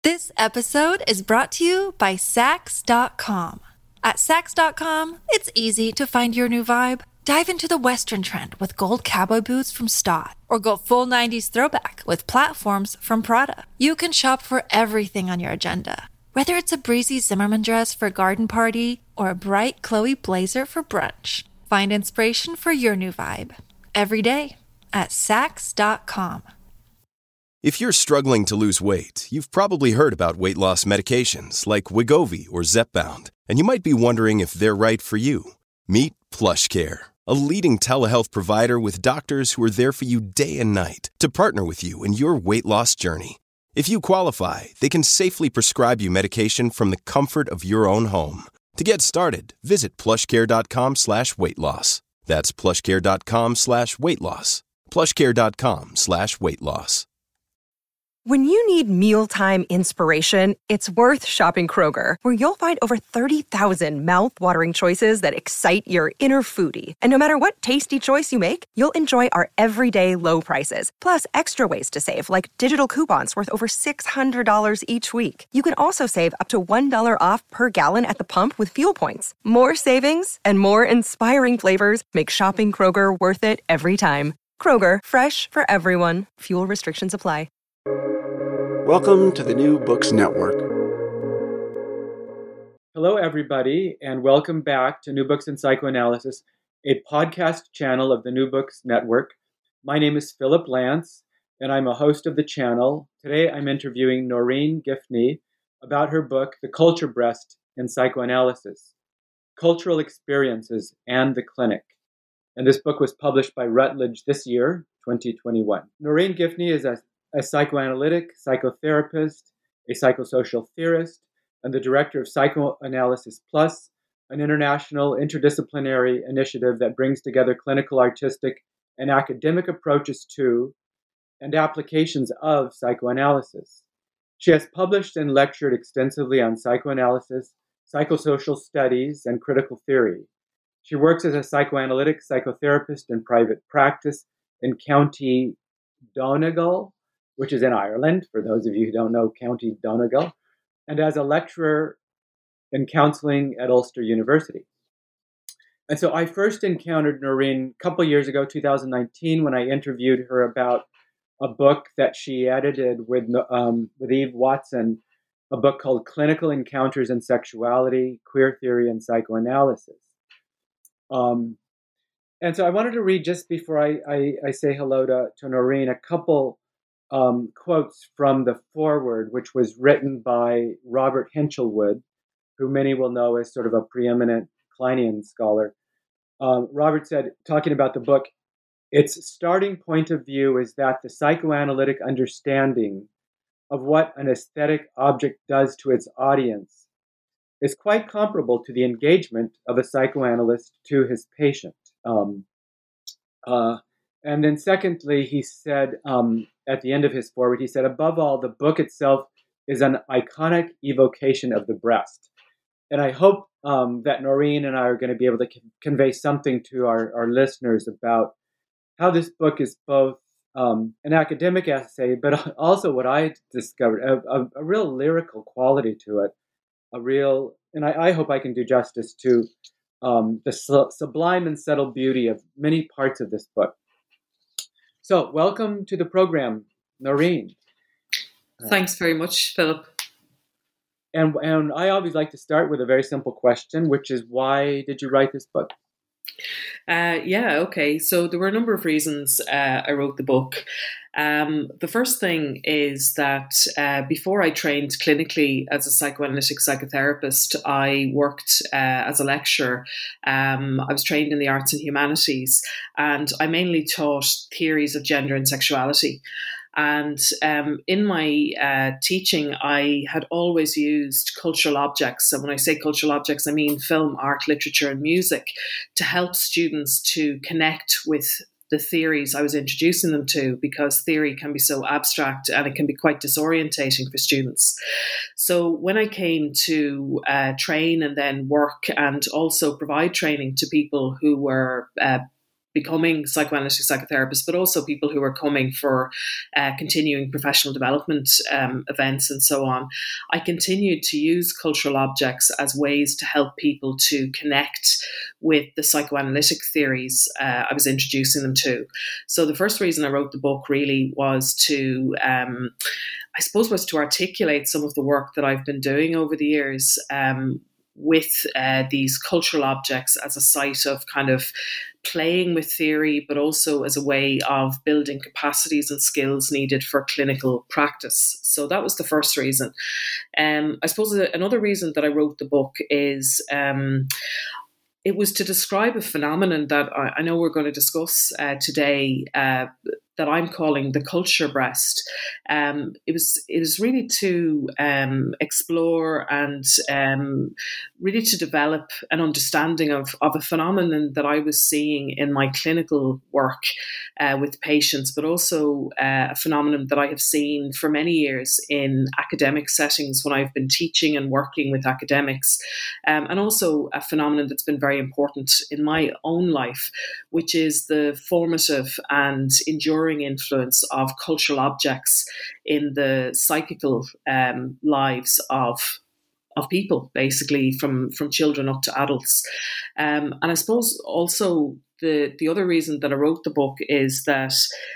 This episode is brought to you by Saks.com. At Saks.com, it's easy to find your new vibe. Dive into the Western trend with gold cowboy boots from Staud, or go full 90s throwback with platforms from Prada. You can shop for everything on your agenda, whether it's a breezy Zimmermann dress for a garden party or a bright Chloe blazer for brunch. Find inspiration for your new vibe every day at Saks.com. If you're struggling to lose weight, you've probably heard about weight loss medications like Wegovy or Zepbound, and you might be wondering if they're right for you. Meet PlushCare, a leading telehealth provider with doctors who are there for you day and night to partner with you in your weight loss journey. If you qualify, they can safely prescribe you medication from the comfort of your own home. To get started, visit plushcare.com/weight-loss. That's plushcare.com/weight-loss. plushcare.com/weight-loss. When you need mealtime inspiration, it's worth shopping Kroger, where you'll find over 30,000 mouth-watering choices that excite your inner foodie. And no matter what tasty choice you make, you'll enjoy our everyday low prices, plus extra ways to save, like digital coupons worth over $600 each week. You can also save up to $1 off per gallon at the pump with fuel points. More savings and more inspiring flavors make shopping Kroger worth it every time. Kroger, fresh for everyone. Fuel restrictions apply. Welcome to the New Books Network. Hello, everybody, and welcome back to New Books in Psychoanalysis, a podcast channel of the New Books Network. My name is Philip Lance, and I'm a host of the channel. Today, I'm interviewing Noreen Giffney about her book, The Culture Breast in Psychoanalysis, Cultural Experiences and the Clinic. And this book was published by Routledge this year, 2021. Noreen Giffney is a psychoanalytic, psychotherapist, a psychosocial theorist, and the director of Psychoanalysis Plus, an international interdisciplinary initiative that brings together clinical, artistic, and academic approaches to and applications of psychoanalysis. She has published and lectured extensively on psychoanalysis, psychosocial studies, and critical theory. She works as a psychoanalytic psychotherapist in private practice in County Donegal, which is in Ireland, for those of you who don't know County Donegal, and as a lecturer in counseling at Ulster University. And so I first encountered Noreen a couple years ago, 2019, when I interviewed her about a book that she edited with Eve Watson, a book called Clinical Encounters in Sexuality, Queer Theory, and Psychoanalysis. And so I wanted to read, just before I say hello to Noreen, a couple quotes from the foreword, which was written by Robert Hinchelwood, who many will know as sort of a preeminent Kleinian scholar. Robert said, talking about the book, its starting point of view is that the psychoanalytic understanding of what an aesthetic object does to its audience is quite comparable to the engagement of a psychoanalyst to his patient. And then secondly, he said, at the end of his foreword, he said, above all, the book itself is an iconic evocation of the breast. And I hope that Noreen and I are going to be able to convey something to our listeners about how this book is both an academic essay, but also what I discovered, a real lyrical quality to it, and I hope I can do justice to the sublime and subtle beauty of many parts of this book. So, welcome to the program, Noreen. Thanks very much, Philip. And I always like to start with a very simple question, which is, why did you write this book? Okay. So there were a number of reasons I wrote the book. The first thing is that before I trained clinically as a psychoanalytic psychotherapist, I worked as a lecturer. I was trained in the arts and humanities, and I mainly taught theories of gender and sexuality. And in my teaching, I had always used cultural objects. And when I say cultural objects, I mean film, art, literature, and music, to help students to connect with the theories I was introducing them to, because theory can be so abstract and it can be quite disorientating for students. So when I came to train and then work and also provide training to people who were becoming psychoanalytic psychotherapists, but also people who are coming for continuing professional development events and so on. I continued to use cultural objects as ways to help people to connect with the psychoanalytic theories I was introducing them to. So the first reason I wrote the book really was to articulate some of the work that I've been doing over the years with these cultural objects as a site of kind of playing with theory, but also as a way of building capacities and skills needed for clinical practice. So that was the first reason. I suppose another reason that I wrote the book is it was to describe a phenomenon that I know we're going to discuss today, that I'm calling the culture breast. It was really to explore and really to develop an understanding of a phenomenon that I was seeing in my clinical work with patients, but also a phenomenon that I have seen for many years in academic settings when I've been teaching and working with academics, and also a phenomenon that's been very important in my own life, which is the formative and enduring influence of cultural objects in the psychical lives of people, basically from children up to adults. And I suppose also the other reason that I wrote the book is that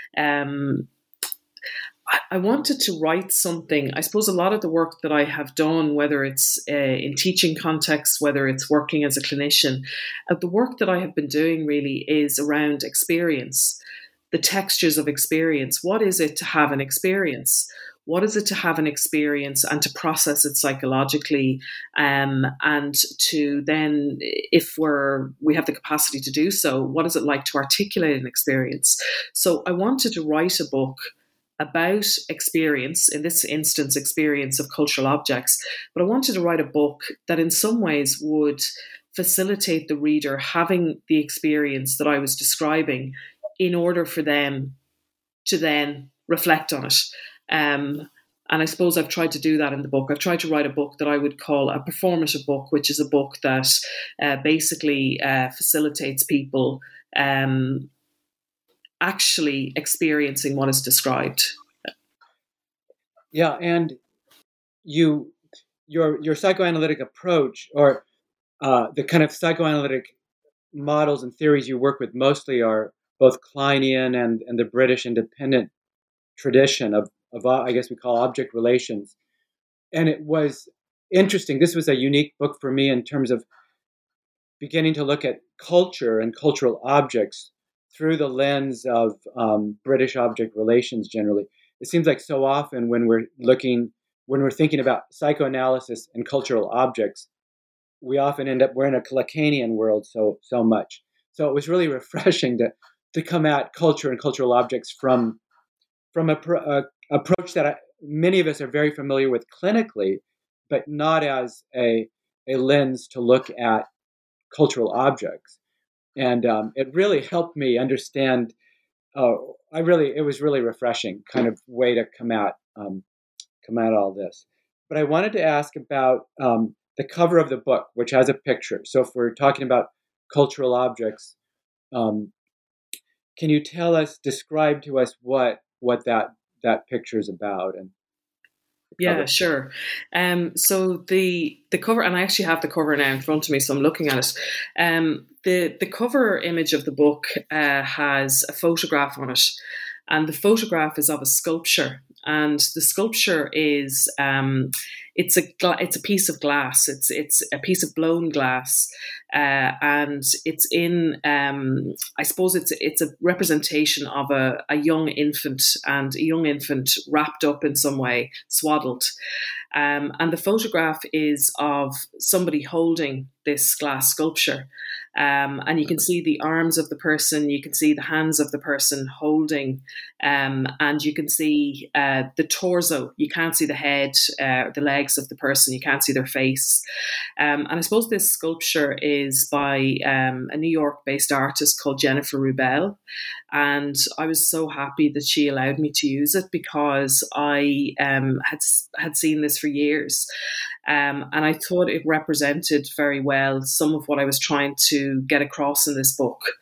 I wanted to write something. I suppose a lot of the work that I have done, whether it's in teaching contexts, whether it's working as a clinician, the work that I have been doing really is around experience, the textures of experience. What is it to have an experience? What is it to have an experience and to process it psychologically, and to then, if we have the capacity to do so, what is it like to articulate an experience? So I wanted to write a book about experience, in this instance, experience of cultural objects, but I wanted to write a book that in some ways would facilitate the reader having the experience that I was describing in order for them to then reflect on it. And I suppose I've tried to do that in the book. I've tried to write a book that I would call a performative book, which is a book that basically facilitates people actually experiencing what is described. Yeah, and your psychoanalytic approach, or the kind of psychoanalytic models and theories you work with mostly are both Kleinian and the British independent tradition of I guess we call object relations. And it was interesting. This was a unique book for me in terms of beginning to look at culture and cultural objects through the lens of British object relations generally. It seems like so often when we're thinking about psychoanalysis and cultural objects, we often end up, we're in a Lacanian world so much. So it was really refreshing to come at culture and cultural objects from a approach that many of us are very familiar with clinically, but not as a lens to look at cultural objects. And it really helped me understand. It was really refreshing kind of way to come at all this. But I wanted to ask about the cover of the book, which has a picture. So if we're talking about cultural objects, can you describe to us what that picture is about? And yeah, sure. So the cover, and I actually have the cover now in front of me, so I'm looking at it. The cover image of the book has a photograph on it, and the photograph is of a sculpture, and the sculpture is it's a piece of glass. It's a piece of blown glass, and it's in. I suppose it's a representation of a young infant, and a young infant wrapped up in some way, swaddled. And the photograph is of somebody holding this glass sculpture. And you can see the arms of the person, you can see the hands of the person holding, and you can see the torso. You can't see the head, the legs of the person, you can't see their face. And I suppose this sculpture is by a New York-based artist called Jennifer Rubel. And I was so happy that she allowed me to use it, because I had seen this for years. And I thought it represented very well some of what I was trying to get across in this book.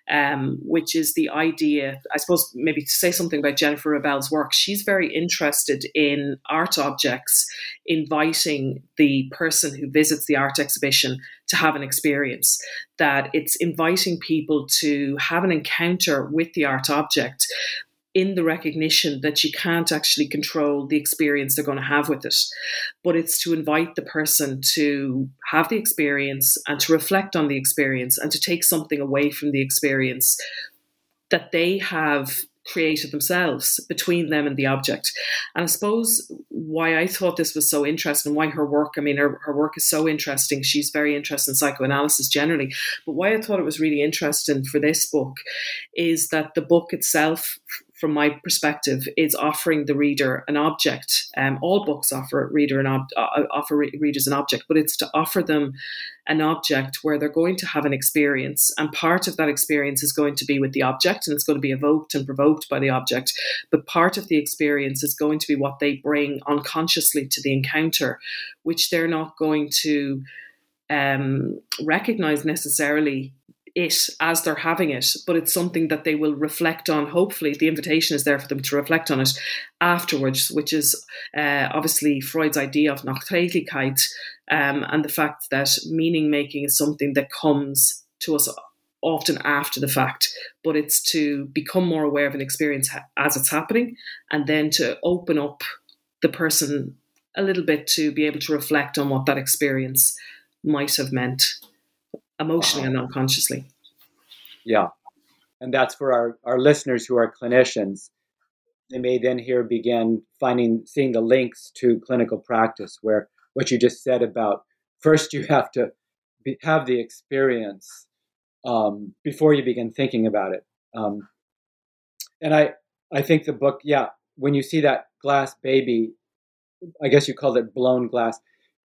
which is the idea, I suppose, maybe to say something about Jennifer Rebel's work. She's very interested in art objects, inviting the person who visits the art exhibition to have an experience, that it's inviting people to have an encounter with the art object in the recognition that you can't actually control the experience they're going to have with it. But it's to invite the person to have the experience and to reflect on the experience and to take something away from the experience that they have created themselves between them and the object. And I suppose why I thought this was so interesting, why her work, I mean, her work is so interesting. She's very interested in psychoanalysis generally. But why I thought it was really interesting for this book is that the book itself, from my perspective, is offering the reader an object. All books offer readers an object, but it's to offer them an object where they're going to have an experience, and part of that experience is going to be with the object, and it's going to be evoked and provoked by the object. But part of the experience is going to be what they bring unconsciously to the encounter, which they're not going to recognize necessarily it as they're having it, but it's something that they will reflect on. Hopefully the invitation is there for them to reflect on it afterwards, which is obviously Freud's idea of Nachträglichkeit, and the fact that meaning making is something that comes to us often after the fact, but it's to become more aware of an experience as it's happening, and then to open up the person a little bit to be able to reflect on what that experience might have meant emotionally and unconsciously. Yeah. And that's for our listeners who are clinicians. They may then here begin seeing the links to clinical practice, where what you just said about first you have to have the experience before you begin thinking about it. And I think the book, when you see that glass baby, I guess you called it blown glass,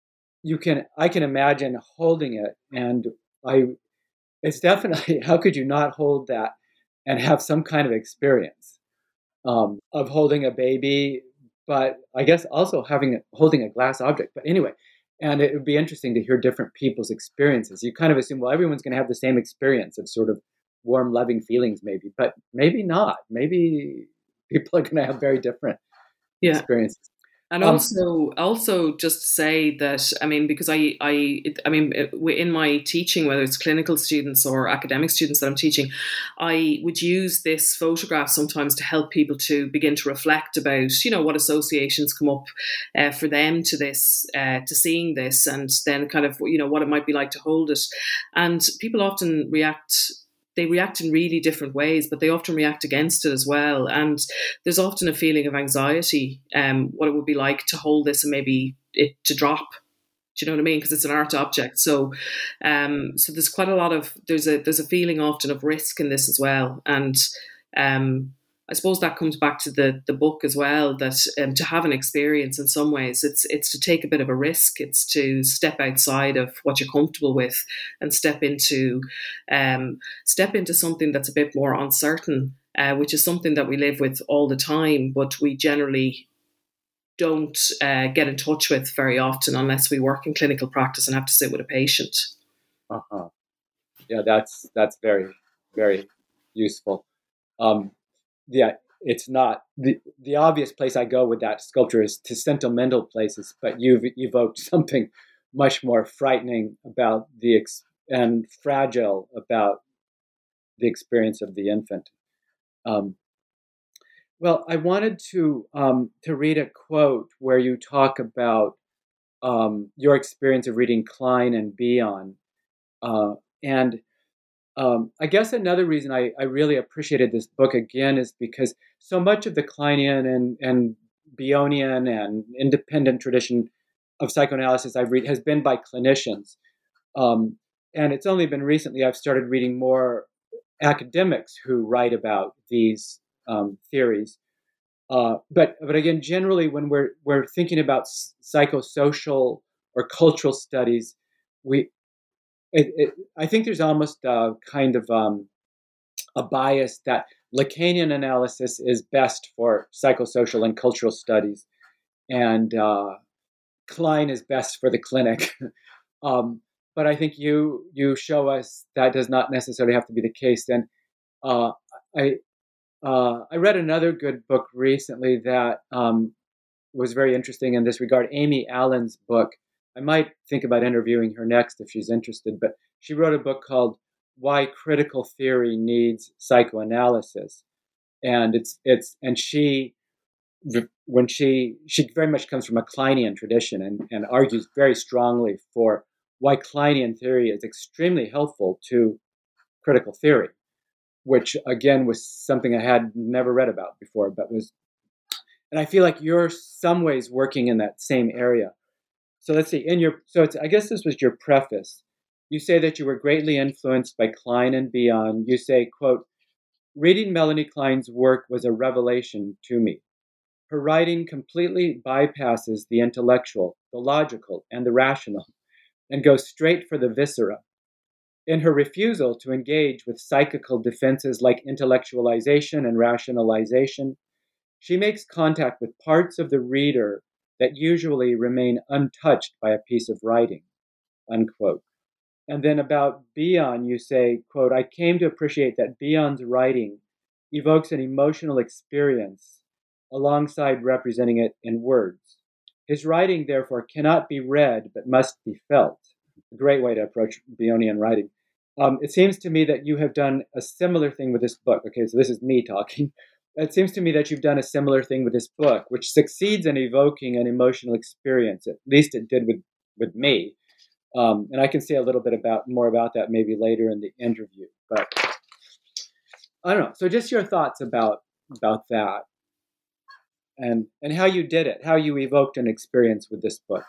I can imagine holding it, and it's definitely, how could you not hold that and have some kind of experience of holding a baby, but I guess also holding a glass object. But anyway, and it would be interesting to hear different people's experiences. You kind of assume, well, everyone's going to have the same experience of sort of warm, loving feelings, maybe, but maybe not. Maybe people are going to have very different experiences. And also just to say that, I mean, because I mean, in my teaching, whether it's clinical students or academic students that I'm teaching, I would use this photograph sometimes to help people to begin to reflect about, what associations come up for them to this, to seeing this, and then kind of, what it might be like to hold it. And people often react in really different ways, but they often react against it as well. And there's often a feeling of anxiety, what it would be like to hold this and maybe it to drop. Do you know what I mean? Because it's an art object. So there's quite a lot of, there's a feeling often of risk in this as well. And I suppose that comes back to the book as well, that to have an experience in some ways, it's to take a bit of a risk. It's to step outside of what you're comfortable with and step into something that's a bit more uncertain, which is something that we live with all the time, but we generally don't get in touch with very often unless we work in clinical practice and have to sit with a patient. Yeah, that's very, very useful. It's not the obvious place I go with that sculpture is to sentimental places, but you've evoked something much more frightening about and fragile about the experience of the infant. Well, I wanted to read a quote where you talk about your experience of reading Klein and Bion, and I guess another reason I really appreciated this book again is because so much of the Kleinian and Bionian and independent tradition of psychoanalysis I've read has been by clinicians. And it's only been recently I've started reading more academics who write about these theories. But again, generally when we're thinking about psychosocial or cultural studies, I think there's almost a kind of a bias that Lacanian analysis is best for psychosocial and cultural studies, and Klein is best for the clinic. But I think you show us that does not necessarily have to be the case. And Uh, I I read another good book recently that was very interesting in this regard. Amy Allen's book. I might think about interviewing her next if she's interested. But she wrote a book called "Why Critical Theory Needs Psychoanalysis," and she when she very much comes from a Kleinian tradition and argues very strongly for why Kleinian theory is extremely helpful to critical theory, which again was something I had never read about before, and I feel like you're some ways working in that same area. So let's see, I guess this was your preface. You say that you were greatly influenced by Klein and Bion. You say, quote, reading Melanie Klein's work was a revelation to me. Her writing completely bypasses the intellectual, the logical, and the rational, and goes straight for the viscera. In her refusal to engage with psychical defenses like intellectualization and rationalization, she makes contact with parts of the reader that usually remain untouched by a piece of writing, unquote. And then about Bion, you say, quote, I came to appreciate that Bion's writing evokes an emotional experience alongside representing it in words. His writing, therefore, cannot be read, but must be felt. A great way to approach Bionian writing. It seems to me that you have done a similar thing with this book. Okay, so this is me talking. It seems to me that you've done a similar thing with this book, which succeeds in evoking an emotional experience. At least it did with me. And I can say a little bit more about that maybe later in the interview. But I don't know. So just your thoughts about that and how you did it, how you evoked an experience with this book.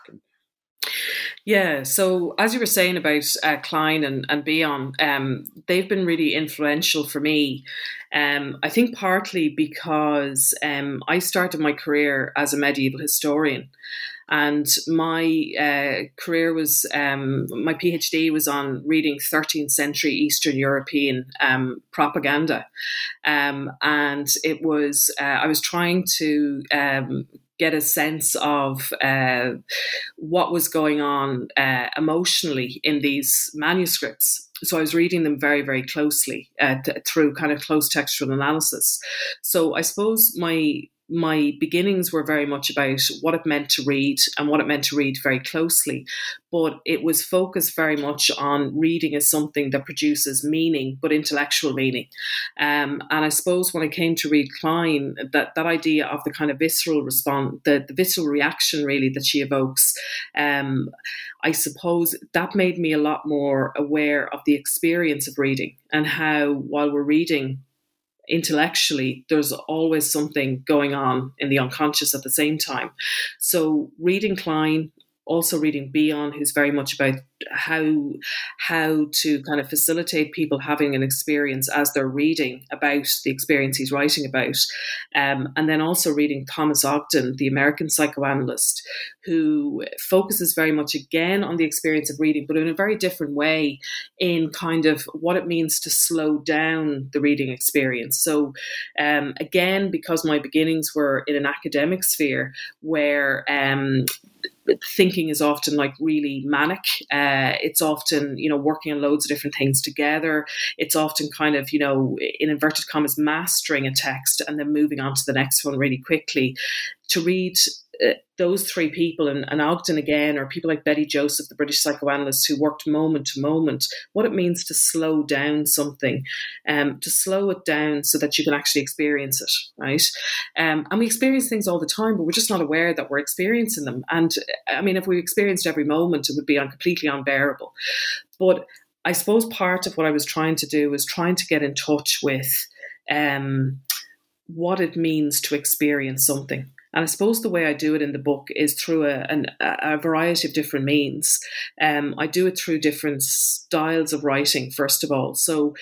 Yeah, so as you were saying about Klein and Bion, they've been really influential for me. I think partly because I started my career as a medieval historian. And my career was, my PhD was on reading 13th century Eastern European propaganda. And it was, I was trying to get a sense of what was going on emotionally in these manuscripts. So I was reading them very, very closely through kind of close textual analysis. So I suppose my beginnings were very much about what it meant to read and what it meant to read very closely. But it was focused very much on reading as something that produces meaning, but intellectual meaning. And I suppose when I came to read Klein, that idea of the kind of visceral response, the visceral reaction really that she evokes, I suppose that made me a lot more aware of the experience of reading and how while we're reading, intellectually, there's always something going on in the unconscious at the same time. So reading Klein, also reading Bion, who's very much about how to kind of facilitate people having an experience as they're reading about the experience he's writing about. And then also reading Thomas Ogden, the American psychoanalyst, who focuses very much again on the experience of reading, but in a very different way in kind of what it means to slow down the reading experience. So again, because my beginnings were in an academic sphere where thinking is often like really manic. It's often, working on loads of different things together. It's often kind of, in inverted commas, mastering a text and then moving on to the next one really quickly. To read those three people and Ogden again, or people like Betty Joseph, the British psychoanalyst who worked moment to moment, what it means to slow down something, to slow it down so that you can actually experience it, right? And we experience things all the time, but we're just not aware that we're experiencing them. And I mean, if we experienced every moment, it would be completely unbearable. But I suppose part of what I was trying to do was trying to get in touch with what it means to experience something. And I suppose the way I do it in the book is through a variety of different means. I do it through different styles of writing, first of all. So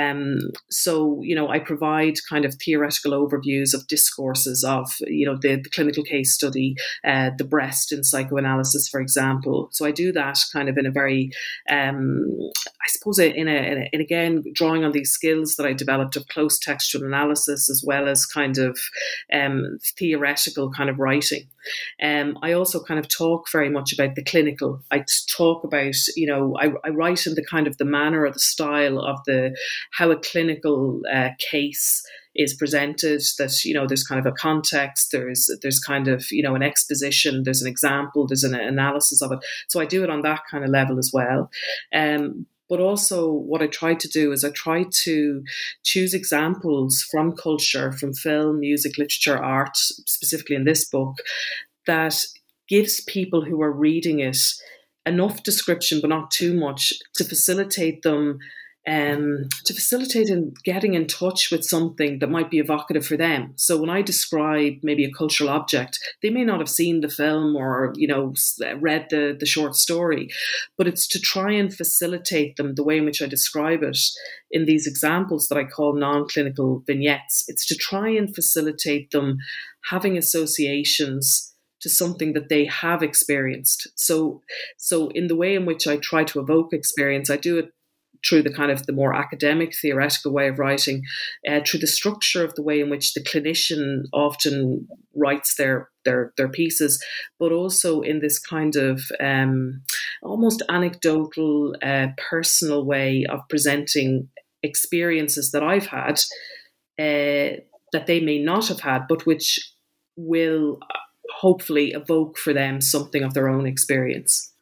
I provide kind of theoretical overviews of discourses of, the clinical case study, the breast in psychoanalysis, for example. So I do that kind of in a very, I suppose, in again, drawing on these skills that I developed of close textual analysis, as well as kind of theoretical theoretical kind of writing. I also kind of talk very much about the clinical. I talk about, I write in the kind of the manner or the style of how a clinical case is presented, that, there's kind of a context, there's kind of, an exposition, there's an example, there's an analysis of it. So I do it on that kind of level as well. But also what I try to do is I try to choose examples from culture, from film, music, literature, art, specifically in this book, that gives people who are reading it enough description, but not too much, to facilitate them in getting in touch with something that might be evocative for them. So when I describe maybe a cultural object, they may not have seen the film or, read the short story, but it's to try and facilitate them the way in which I describe it in these examples that I call non-clinical vignettes. It's to try and facilitate them having associations to something that they have experienced. So in the way in which I try to evoke experience, I do it through the kind of the more academic, theoretical way of writing, through the structure of the way in which the clinician often writes their pieces, but also in this kind of almost anecdotal, personal way of presenting experiences that I've had that they may not have had, but which will hopefully evoke for them something of their own experience.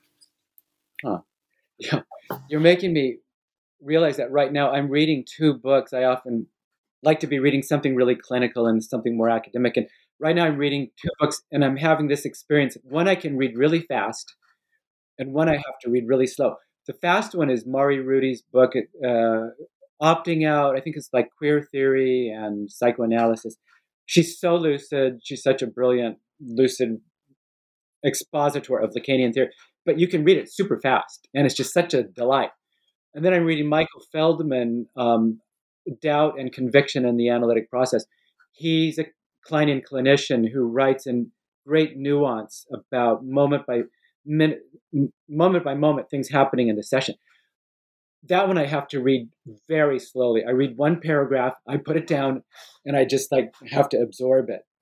Yeah, you're making me realize that right now I'm reading two books. I often like to be reading something really clinical and something more academic. And right now I'm reading two books and I'm having this experience. One I can read really fast and one I have to read really slow. The fast one is Mari Rudy's book, Opting Out. I think it's like queer theory and psychoanalysis. She's so lucid. She's such a brilliant, lucid expositor of Lacanian theory. But you can read it super fast and it's just such a delight. And then I'm reading Michael Feldman, Doubt and Conviction in the Analytic Process. He's a Kleinian clinician who writes in great nuance about moment by moment things happening in the session. That one I have to read very slowly. I read one paragraph, I put it down, and I just have to absorb it.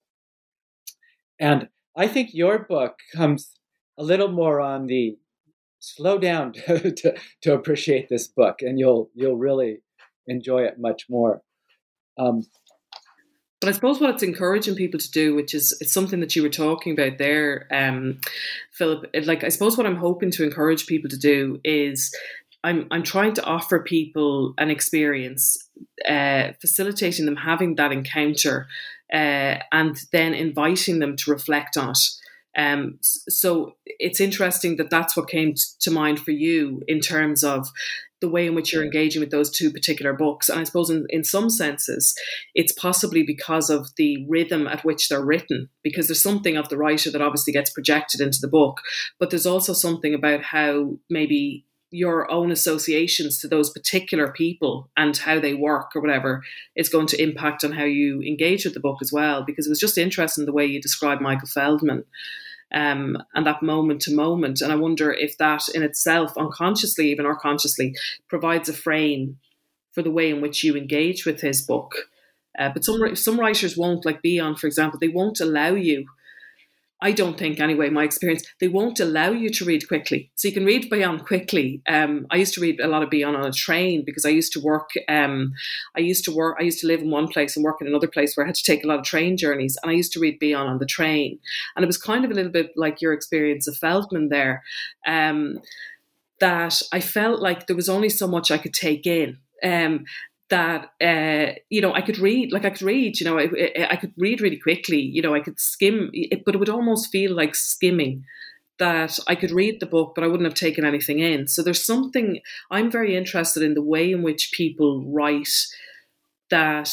And I think your book comes a little more on the slow down to appreciate this book, and you'll really enjoy it much more. But I suppose what it's encouraging people to do, which is it's something that you were talking about there, Philip. I suppose what I'm hoping to encourage people to do is I'm trying to offer people an experience, facilitating them having that encounter, and then inviting them to reflect on it. So it's interesting that that's what came to mind for you in terms of the way in which you're engaging with those two particular books. And I suppose in some senses, it's possibly because of the rhythm at which they're written, because there's something of the writer that obviously gets projected into the book, but there's also something about how maybe your own associations to those particular people and how they work or whatever is going to impact on how you engage with the book as well. Because it was just interesting the way you described Michael Feldman, and that moment to moment. And I wonder if that in itself, unconsciously even or consciously, provides a frame for the way in which you engage with his book. But some writers won't, like Bion, for example, they won't allow you, I don't think anyway, my experience, they won't allow you to read quickly. So you can read Bion quickly. I used to read a lot of Bion on a train because I used to work, I used to live in one place and work in another place where I had to take a lot of train journeys. And I used to read Bion on the train. And it was kind of a little bit like your experience of Feldman there, that I felt like there was only so much I could take in. That I could read, I could read really quickly, I could skim it, but it would almost feel like skimming, that I could read the book, but I wouldn't have taken anything in. So there's something, I'm very interested in the way in which people write that,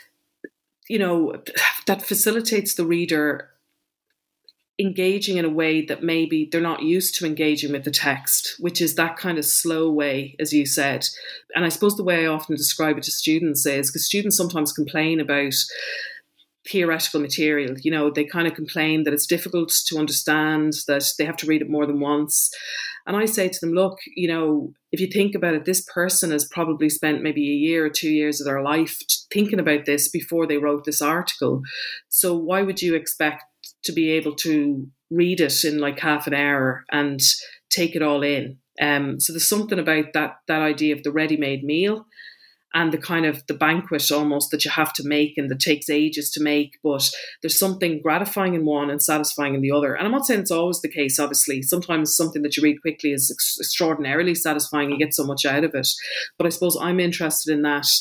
that facilitates the reader engaging in a way that maybe they're not used to engaging with the text, which is that kind of slow way, as you said. And I suppose the way I often describe it to students is, because students sometimes complain about theoretical material. You know, they kind of complain that it's difficult to understand, that they have to read it more than once. And I say to them, look, you know, if you think about it, this person has probably spent maybe a year or 2 years of their life thinking about this before they wrote this article. So why would you expect to be able to read it in like half an hour and take it all in? So there's something about that idea of the ready-made meal and the kind of the banquet almost that you have to make and that takes ages to make, but there's something gratifying in one and satisfying in the other. And I'm not saying it's always the case, obviously. Sometimes something that you read quickly is extraordinarily satisfying. You get so much out of it. But I suppose I'm interested in that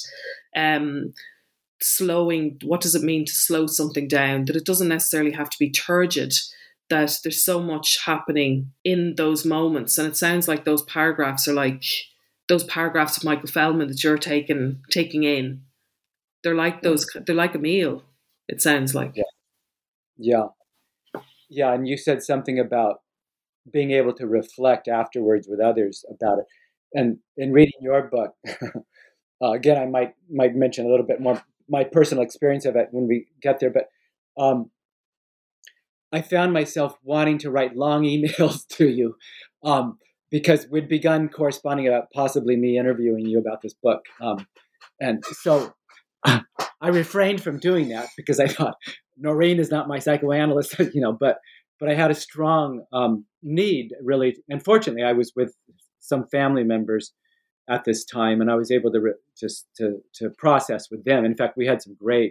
slowing. What does it mean to slow something down? That it doesn't necessarily have to be turgid, that there's so much happening in those moments. And it sounds like those paragraphs are like those paragraphs of Michael Feldman that you're taking in. They're like they're like a meal, it sounds like. Yeah. And you said something about being able to reflect afterwards with others about it. And in reading your book, again, I might mention a little bit more my personal experience of it when we get there, but I found myself wanting to write long emails to you, because we'd begun corresponding about possibly me interviewing you about this book. And so I refrained from doing that because I thought Noreen is not my psychoanalyst, but I had a strong need, really. And fortunately, I was with some family members at this time, and I was able to to process with them. In fact, we had some great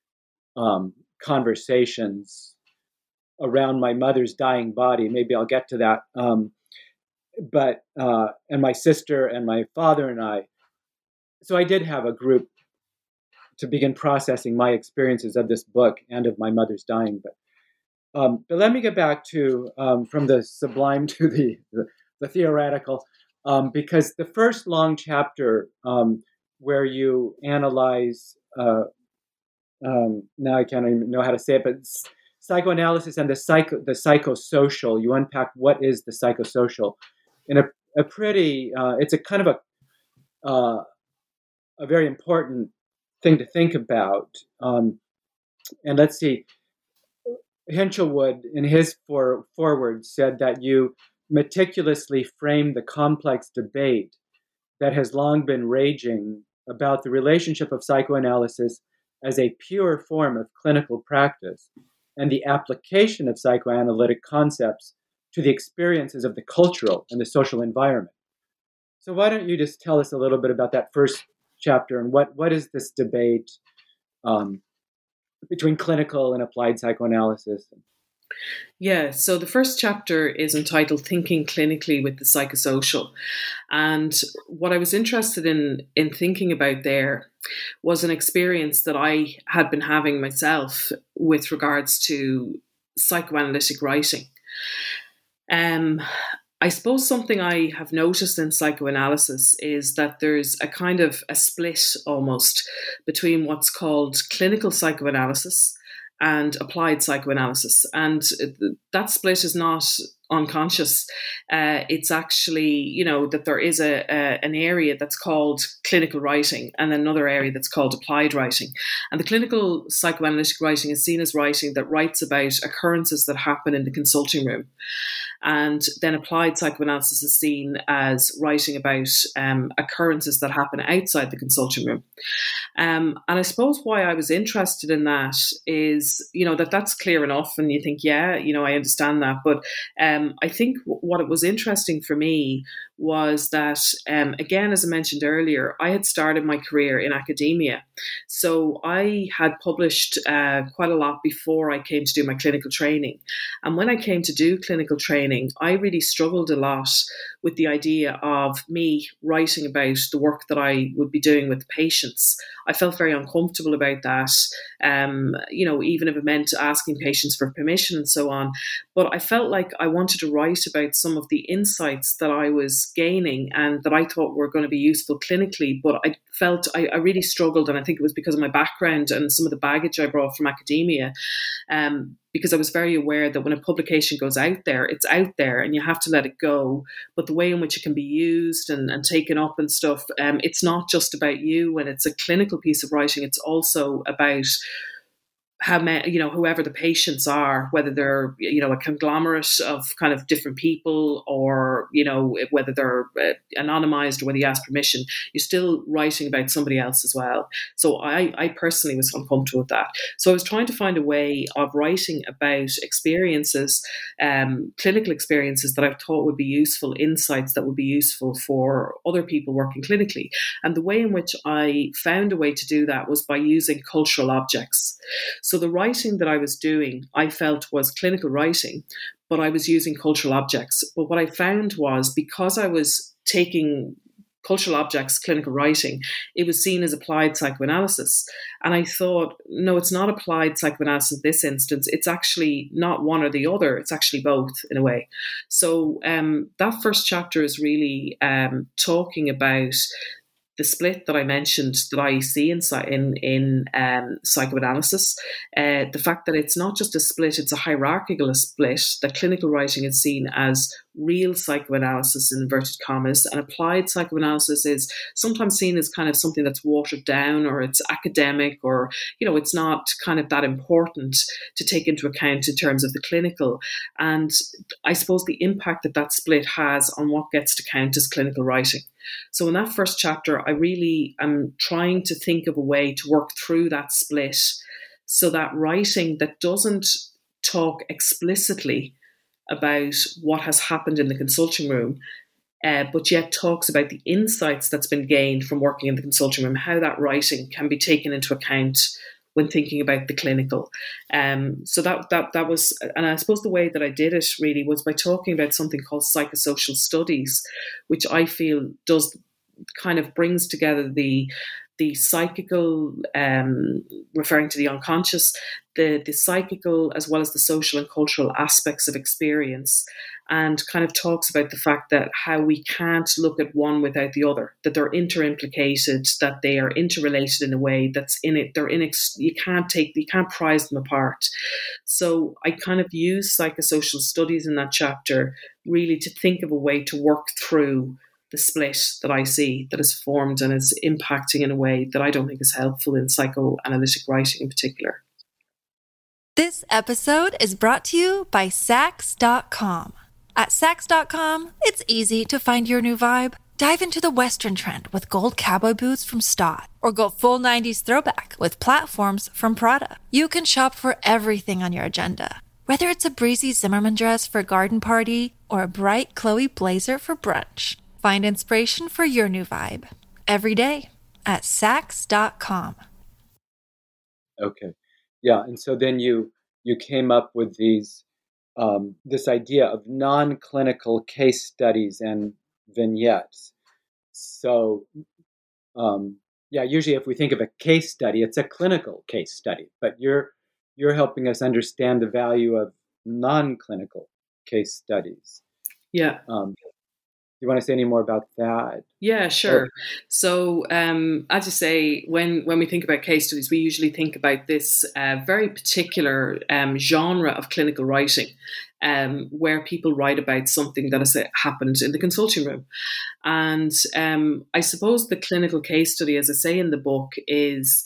conversations around my mother's dying body. Maybe I'll get to that. But my sister and my father and I. So I did have a group to begin processing my experiences of this book and of my mother's dying. But let me get back to from the sublime to the theoretical, because the first long chapter where you analyze, now I can't even know how to say it, but psychoanalysis and the psychosocial. You unpack what is the psychosocial in a pretty. It's a kind of a very important thing to think about. And let's see, Hinchelwood in his foreword said that you meticulously frame the complex debate that has long been raging about the relationship of psychoanalysis as a pure form of clinical practice and the application of psychoanalytic concepts to the experiences of the cultural and the social environment. So why don't you just tell us a little bit about that first chapter and what is this debate between clinical and applied psychoanalysis? Yeah, so the first chapter is entitled Thinking Clinically with the Psychosocial. And what I was interested in thinking about there was an experience that I had been having myself with regards to psychoanalytic writing. I suppose something I have noticed in psychoanalysis is that there's a kind of a split almost between what's called clinical psychoanalysis and applied psychoanalysis. And that split is not unconscious. It's actually, that there is an area that's called clinical writing and another area that's called applied writing. And the clinical psychoanalytic writing is seen as writing that writes about occurrences that happen in the consulting room. And then applied psychoanalysis is seen as writing about occurrences that happen outside the consulting room. And I suppose why I was interested in that is, that's clear enough. And you think, I understand that. But I think what it was interesting for me was that, again, as I mentioned earlier, I had started my career in academia. So I had published quite a lot before I came to do my clinical training. And when I came to do clinical training, I really struggled a lot with the idea of me writing about the work that I would be doing with patients. I felt very uncomfortable about that, even if it meant asking patients for permission and so on. But I felt like I wanted to write about some of the insights that I was gaining and that I thought were going to be useful clinically. But I felt I really struggled, and I think it was because of my background and some of the baggage I brought from academia. Because I was very aware that when a publication goes out there, it's out there and you have to let it go. But the way in which it can be used and taken up and stuff, it's not just about you when it's a clinical piece of writing. It's also about whoever the patients are, whether they're, a conglomerate of kind of different people, or, whether they're anonymized or whether you ask permission, you're still writing about somebody else as well. So I personally was uncomfortable with that. So I was trying to find a way of writing about experiences, clinical experiences that I thought would be useful, insights that would be useful for other people working clinically. And the way in which I found a way to do that was by using cultural objects. So the writing that I was doing, I felt was clinical writing, but I was using cultural objects. But what I found was, because I was taking cultural objects, clinical writing, it was seen as applied psychoanalysis. And I thought, no, it's not applied psychoanalysis in this instance. It's actually not one or the other. It's actually both in a way. So that first chapter is really talking about the split that I mentioned that I see in psychoanalysis, the fact that it's not just a split, it's a hierarchical split, that clinical writing is seen as real psychoanalysis in inverted commas, and applied psychoanalysis is sometimes seen as kind of something that's watered down, or it's academic, or, it's not kind of that important to take into account in terms of the clinical. And I suppose the impact that split has on what gets to count as clinical writing. So in that first chapter, I really am trying to think of a way to work through that split, so that writing that doesn't talk explicitly about what has happened in the consulting room, but yet talks about the insights that's been gained from working in the consulting room, how that writing can be taken into account when thinking about the clinical. So that was, and I suppose the way that I did it really was by talking about something called psychosocial studies, which I feel does kind of brings together the psychical, referring to the unconscious, the psychical as well as the social and cultural aspects of experience, and kind of talks about the fact that how we can't look at one without the other, that they're interimplicated, that they are interrelated in a way that's in it. You can't prise them apart. So I kind of use psychosocial studies in that chapter really to think of a way to work through the split that I see that is formed and is impacting in a way that I don't think is helpful in psychoanalytic writing in particular. This episode is brought to you by Saks.com. At Saks.com, it's easy to find your new vibe. Dive into the Western trend with gold cowboy boots from Stott, or go full 90s throwback with platforms from Prada. You can shop for everything on your agenda, whether it's a breezy Zimmermann dress for a garden party or a bright Chloe blazer for brunch. Find inspiration for your new vibe every day at Saks.com. Okay. Yeah. And so then you came up with this idea of non-clinical case studies and vignettes. So, usually if we think of a case study, it's a clinical case study, but you're helping us understand the value of non-clinical case studies. Yeah. Do you want to say any more about that? Yeah, sure. So, as you say, when we think about case studies, we usually think about this very particular genre of clinical writing, where people write about something that has happened in the consulting room. And I suppose the clinical case study, as I say in the book, is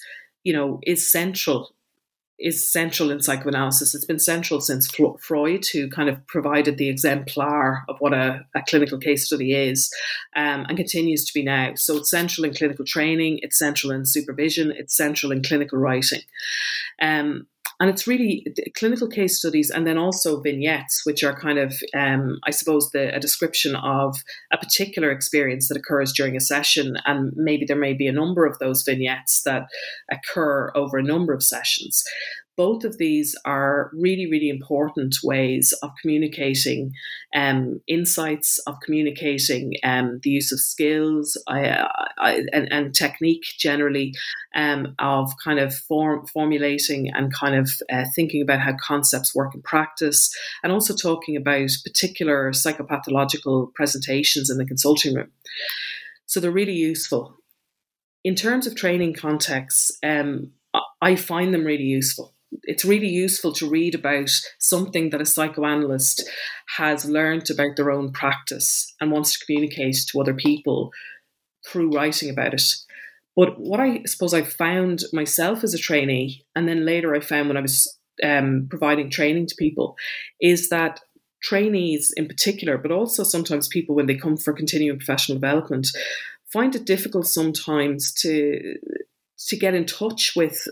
central in psychoanalysis. It's been central since Freud, who kind of provided the exemplar of what a clinical case study is, and continues to be now. So it's central in clinical training, it's central in supervision, it's central in clinical writing. And it's really clinical case studies, and then also vignettes, which are kind of, I suppose, a description of a particular experience that occurs during a session. And maybe there may be a number of those vignettes that occur over a number of sessions. Both of these are really, really important ways of communicating insights, of communicating the use of skills and technique generally, of kind of formulating and kind of thinking about how concepts work in practice, and also talking about particular psychopathological presentations in the consulting room. So they're really useful. In terms of training contexts, I find them really useful. It's really useful to read about something that a psychoanalyst has learned about their own practice and wants to communicate to other people through writing about it. But what I suppose I found myself as a trainee, and then later I found when I was providing training to people, is that trainees in particular, but also sometimes people when they come for continuing professional development, find it difficult sometimes to get in touch with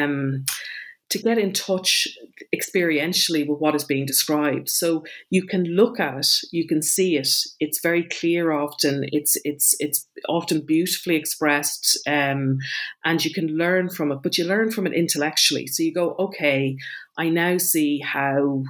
experientially with what is being described. So you can look at it, you can see it. It's very clear often. It's often beautifully expressed, and you can learn from it. But you learn from it intellectually. So you go, okay, I now see how,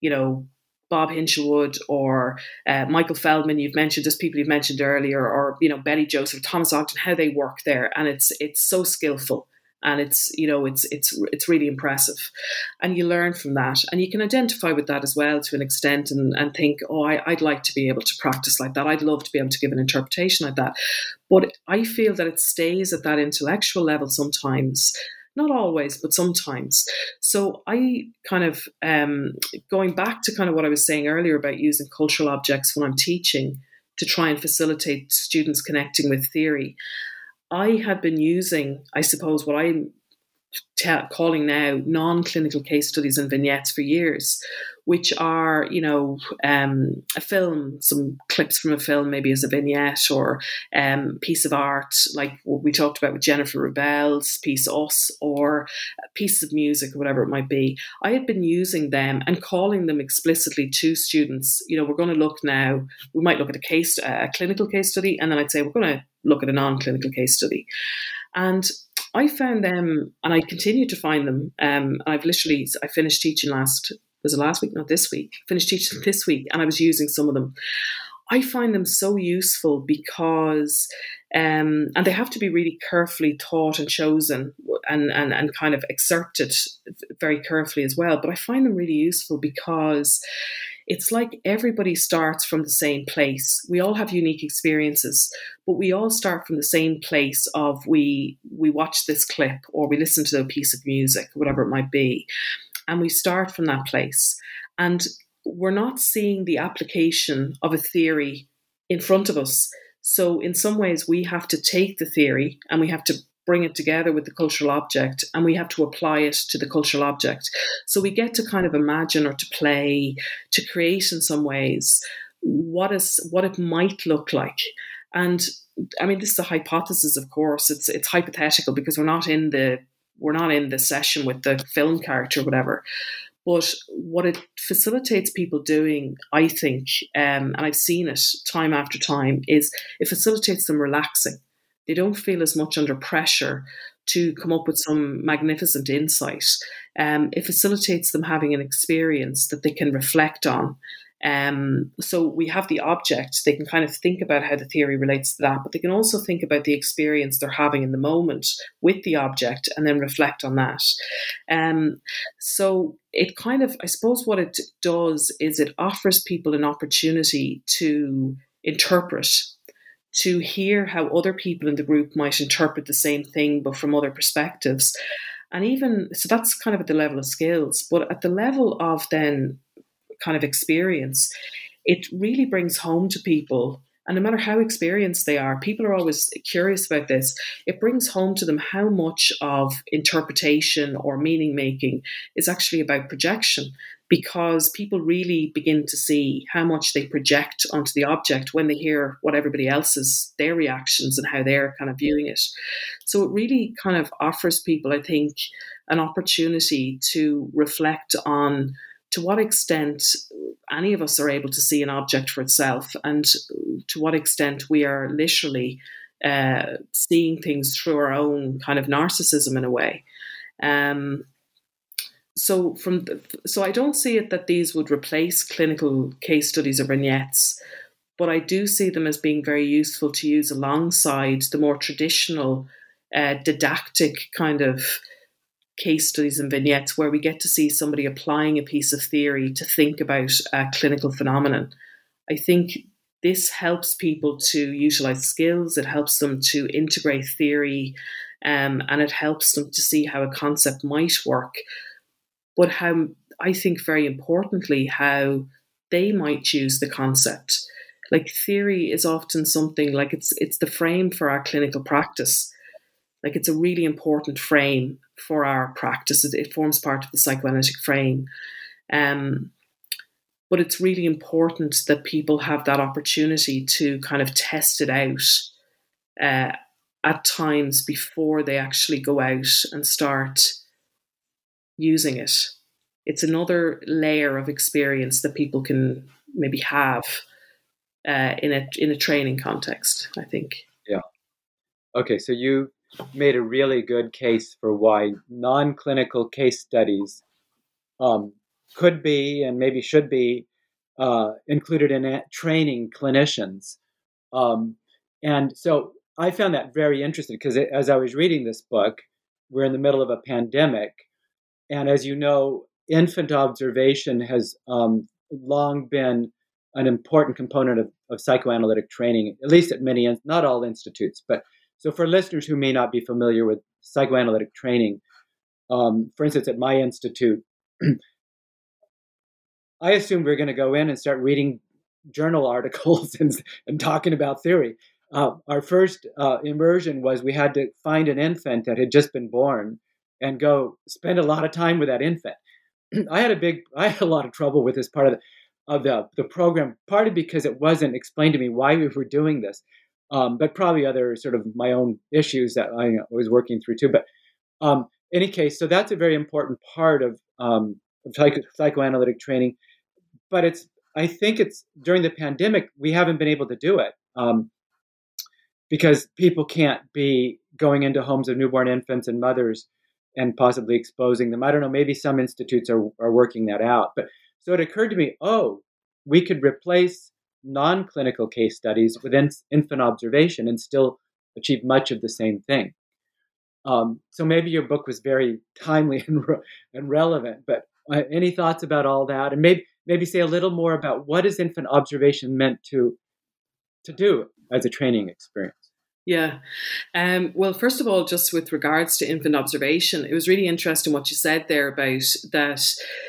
Bob Hinshelwood or Michael Feldman, you've mentioned, just people you've mentioned earlier, or Betty Joseph, Thomas Ogden, how they work there, and it's so skillful. And it's really impressive, and you learn from that, and you can identify with that as well to an extent, and think, oh, I'd like to be able to practice like that. I'd love to be able to give an interpretation like that. But I feel that it stays at that intellectual level sometimes, not always, but sometimes. So I kind of going back to kind of what I was saying earlier about using cultural objects when I'm teaching to try and facilitate students connecting with theory. I have been using, I suppose, what I'm calling now non-clinical case studies and vignettes for years, which are, a film, some clips from a film maybe as a vignette, or piece of art, like what we talked about with Jennifer Rubel's piece Us, or pieces of music, or whatever it might be. I had been using them and calling them explicitly to students. We're going to look now, we might look at a clinical case study, and then I'd say we're going to look at a non-clinical case study. And I found them, and I continue to find them. I finished teaching last week, not this week. Finished teaching this week, and I was using some of them. I find them so useful because, and they have to be really carefully taught and chosen, and kind of excerpted very carefully as well. But I find them really useful because it's like everybody starts from the same place. We all have unique experiences, but we all start from the same place of we watch this clip, or we listen to a piece of music, whatever it might be, and we start from that place. And we're not seeing the application of a theory in front of us. So in some ways, we have to take the theory and we have to bring it together with the cultural object, and we have to apply it to the cultural object. So we get to kind of imagine, or to play, to create in some ways what it might look like. And I mean, this is a hypothesis, of course. It's hypothetical because we're not in the session with the film character or whatever. But what it facilitates people doing, I think, and I've seen it time after time, is it facilitates them relaxing. They don't feel as much under pressure to come up with some magnificent insight. It facilitates them having an experience that they can reflect on. So we have the object. They can kind of think about how the theory relates to that, but they can also think about the experience they're having in the moment with the object and then reflect on that. So it kind of, I suppose what it does is it offers people an opportunity to interpret, to hear how other people in the group might interpret the same thing, but from other perspectives. And even, so that's kind of at the level of skills, but at the level of then kind of experience, it really brings home to people, and no matter how experienced they are, people are always curious about this, it brings home to them how much of interpretation or meaning making is actually about projection, because people really begin to see how much they project onto the object when they hear what everybody else's, their reactions and how they're kind of viewing it. So it really kind of offers people, I think, an opportunity to reflect on to what extent any of us are able to see an object for itself, and to what extent we are literally seeing things through our own kind of narcissism in a way. So I don't see it that these would replace clinical case studies or vignettes, but I do see them as being very useful to use alongside the more traditional didactic kind of case studies and vignettes, where we get to see somebody applying a piece of theory to think about a clinical phenomenon. I think this helps people to utilize skills, it helps them to integrate theory, and it helps them to see how a concept might work. But how, I think very importantly, how they might use the concept. Like theory is often something like it's the frame for our clinical practice. Like, it's a really important frame for our practice. It forms part of the psychoanalytic frame. But it's really important that people have that opportunity to kind of test it out at times before they actually go out and start using it. It's another layer of experience that people can maybe have in a training context, I think. Yeah. Okay, so you made a really good case for why non-clinical case studies could be and maybe should be included in training clinicians. And so I found that very interesting because as I was reading this book, we're in the middle of a pandemic. And as you know, infant observation has long been an important component of psychoanalytic training, at least at many, not all institutes. But so for listeners who may not be familiar with psychoanalytic training, for instance, at my institute, I assumed we were going to go in and start reading journal articles and talking about theory. Our first immersion was we had to find an infant that had just been born and go spend a lot of time with that infant. I had a lot of trouble with this part of the program, partly because it wasn't explained to me why we were doing this, but probably other sort of my own issues that I was working through too. But any case, so that's a very important part of psychoanalytic training. But I think it's during the pandemic, we haven't been able to do it because people can't be going into homes of newborn infants and mothers and possibly exposing them. I don't know, maybe some institutes are working that out. But so it occurred to me, we could replace non-clinical case studies with infant observation and still achieve much of the same thing. So maybe your book was very timely and relevant, but any thoughts about all that? And maybe say a little more about what is infant observation meant to do as a training experience? Yeah. Well, first of all, just with regards to infant observation, it was really interesting what you said there about that.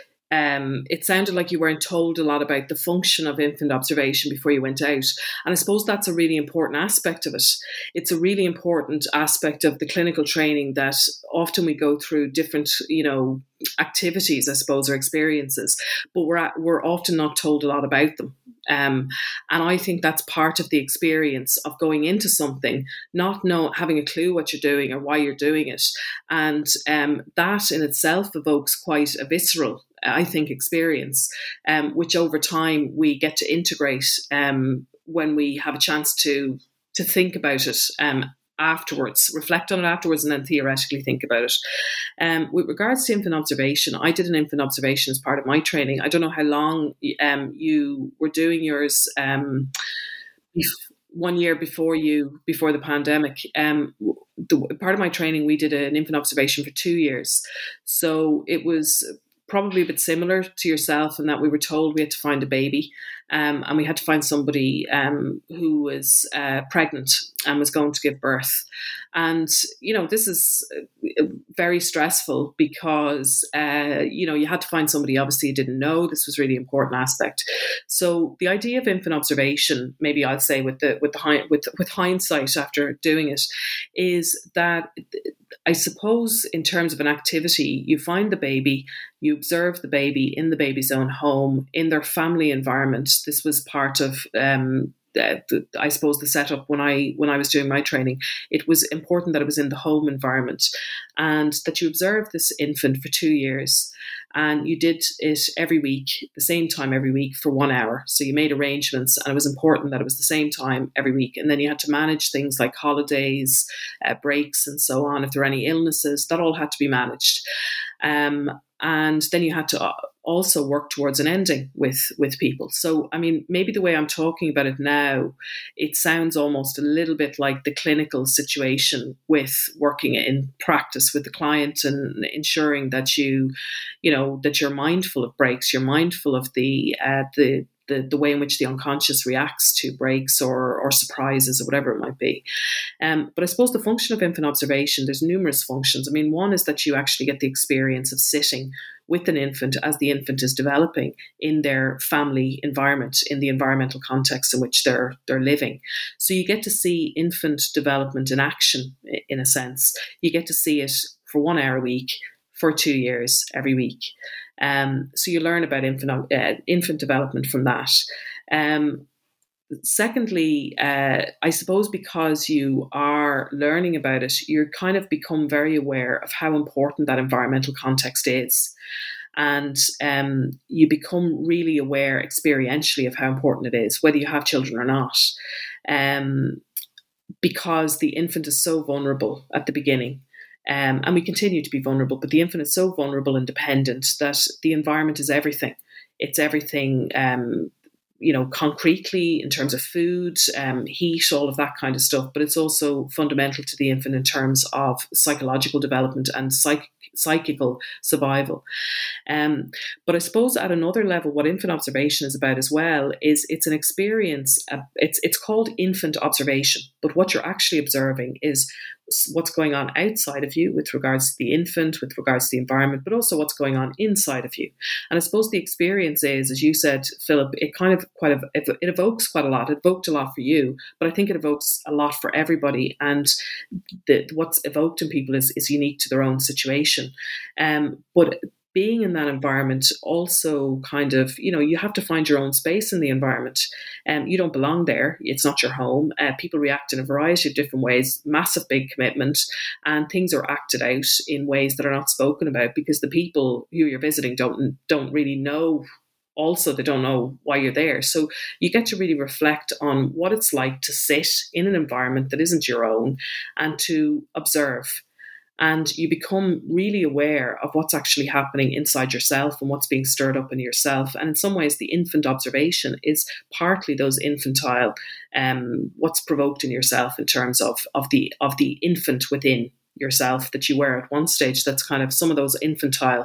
It sounded like you weren't told a lot about the function of infant observation before you went out. And I suppose that's a really important aspect of it. It's a really important aspect of the clinical training that often we go through different, activities, I suppose, or experiences, but we're often not told a lot about them. And I think that's part of the experience of going into something, not having a clue what you're doing or why you're doing it. And that in itself evokes quite a visceral, I think, experience, which over time we get to integrate when we have a chance to think about it afterwards, reflect on it afterwards, and then theoretically think about it. With regards to infant observation, I did an infant observation as part of my training. I don't know how long you were doing yours. 1 year before the pandemic. Part of my training, we did an infant observation for 2 years. So it was probably a bit similar to yourself in that we were told we had to find a baby, and we had to find somebody who was pregnant and was going to give birth. And, this is very stressful because, you had to find somebody obviously you didn't know. This was a really important aspect. So the idea of infant observation, maybe I'll say with hindsight after doing it, is that I suppose in terms of an activity, you find the baby, you observe the baby in the baby's own home, in their family environment. This was part of I suppose the setup when I was doing my training. It was important that it was in the home environment and that you observed this infant for 2 years, and you did it every week, the same time every week for 1 hour. So you made arrangements, and it was important that it was the same time every week. And then you had to manage things like holidays, breaks, and so on. If there were any illnesses, that all had to be managed. And then you had to also work towards an ending with people. So, I mean, maybe the way I'm talking about it now, it sounds almost a little bit like the clinical situation with working in practice with the client and ensuring that that you're mindful of breaks, you're mindful of the way in which the unconscious reacts to breaks or surprises or whatever it might be. But I suppose the function of infant observation, there's numerous functions. I mean, one is that you actually get the experience of sitting with an infant as the infant is developing in their family environment, in the environmental context in which they're living. So you get to see infant development in action, in a sense. You get to see it for 1 hour a week for 2 years every week. So you learn about infant development from that. Secondly, I suppose because you are learning about it, you kind of become very aware of how important that environmental context is. And you become really aware experientially of how important it is, whether you have children or not. Because the infant is so vulnerable at the beginning. And we continue to be vulnerable, but the infant is so vulnerable and dependent that the environment is everything. It's everything, concretely in terms of food, heat, all of that kind of stuff. But it's also fundamental to the infant in terms of psychological development and psychical survival. But I suppose at another level, what infant observation is about as well is it's an experience. It's called infant observation, but what you're actually observing is what's going on outside of you with regards to the infant, with regards to the environment, but also what's going on inside of you. And I suppose the experience is, as you said, Philip, it evokes quite a lot. It evoked a lot for you, but I think it evokes a lot for everybody. And what's evoked in people is unique to their own situation. But being in that environment also kind of, you have to find your own space in the environment. You don't belong there. It's not your home. People react in a variety of different ways, massive big commitment, and things are acted out in ways that are not spoken about because the people who you're visiting don't really know. Also, they don't know why you're there. So you get to really reflect on what it's like to sit in an environment that isn't your own and to observe. And you become really aware of what's actually happening inside yourself and what's being stirred up in yourself. And in some ways, the infant observation is partly those infantile, what's provoked in yourself in terms of the infant within yourself that you were at one stage. That's kind of some of those infantile